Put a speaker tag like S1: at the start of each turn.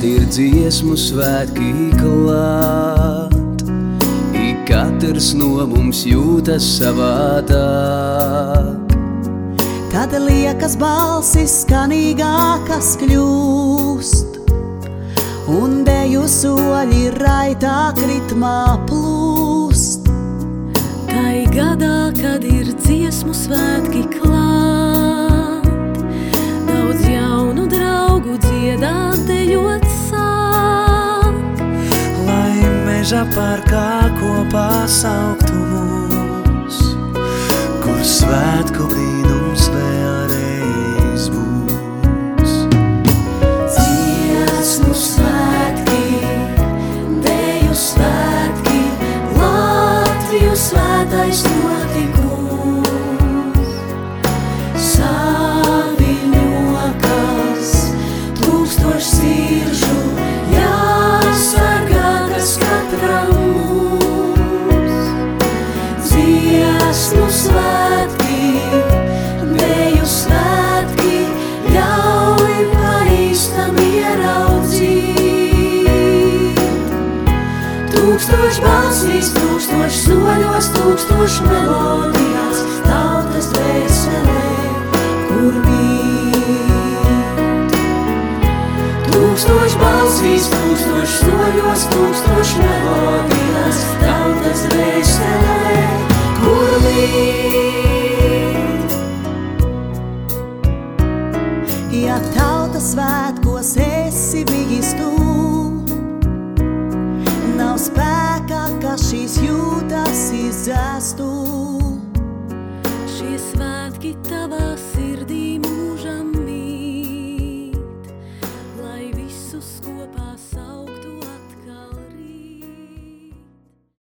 S1: kad ir dziesmu svētki klāt, ik katrs no mums jūtas savādāk.
S2: Kad liekas balsis skanīgākas kļūst, un deju soļi raitāk ritmā plūst.
S3: Tai gadā, kad ir dziesmu svētki klāt, daudz jaunu draugu dziedāt, dejot sāk.
S4: Lai meža parkā kopā sauktu mūs, kur svētku brīnums vēlreiz būs.
S3: Dziesmu svētki, deju svētki, Latviju svētais notikums. Saviņokas tūkstoš siržu, jāsargā, kas katram mums. Dziesmu svētki, deju svētki, ļauj pa īstam ieraudzīt. Tūkstoš balsīs, tūkstoš soļos, tūkstoš melodijās, tautas dvēselē, kur mīt. Tūkstoš balsīs, tūkstoš soļos, tūkstoš melodijās, tautas dvēselē, kur mīt.
S2: Ja tautas svētkos esi bijis tu, nav spēka, ka šīs jūtas izdzēstu.
S3: Šie svētki tavā sirdī